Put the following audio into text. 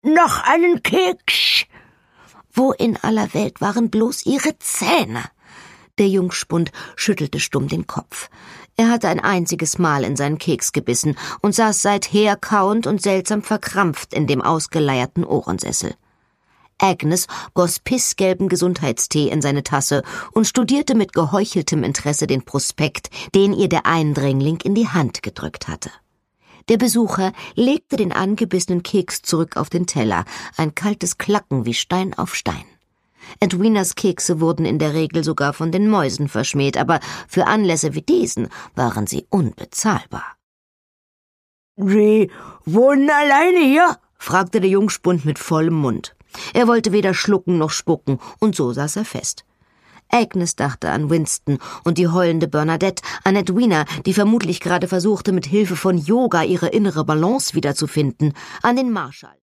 Noch einen Keks? Wo in aller Welt waren bloß ihre Zähne? Der Jungspund schüttelte stumm den Kopf. Er hatte ein einziges Mal in seinen Keks gebissen und saß seither kauend und seltsam verkrampft in dem ausgeleierten Ohrensessel. Agnes goss pissgelben Gesundheitstee in seine Tasse und studierte mit geheucheltem Interesse den Prospekt, den ihr der Eindringling in die Hand gedrückt hatte. Der Besucher legte den angebissenen Keks zurück auf den Teller, ein kaltes Klacken wie Stein auf Stein. Edwinas Kekse wurden in der Regel sogar von den Mäusen verschmäht, aber für Anlässe wie diesen waren sie unbezahlbar. »Sie wohnen alleine hier?« fragte der Jungspund mit vollem Mund. Er wollte weder schlucken noch spucken, und so saß er fest. Agnes dachte an Winston und die heulende Bernadette, an Edwina, die vermutlich gerade versuchte, mit Hilfe von Yoga ihre innere Balance wiederzufinden, an den Marschall.